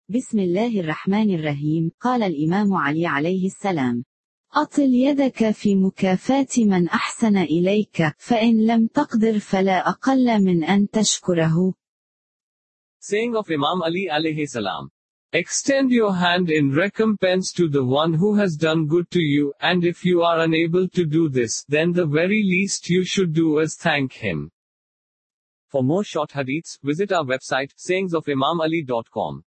بسم الله الرحمن الرحيم. قال الإمام علي عليه السلام: أطل يدك في مكافاة من أحسن إليك، فإن لم تقدر فلا أقل من أن تشكره. Saying of Imam Ali alayhi salam. Extend your hand in recompense to the one who has done good to you, and if you are unable to do this, then the very least you should do is thank him. For more short hadiths, visit our website, sayingsofimamali.com.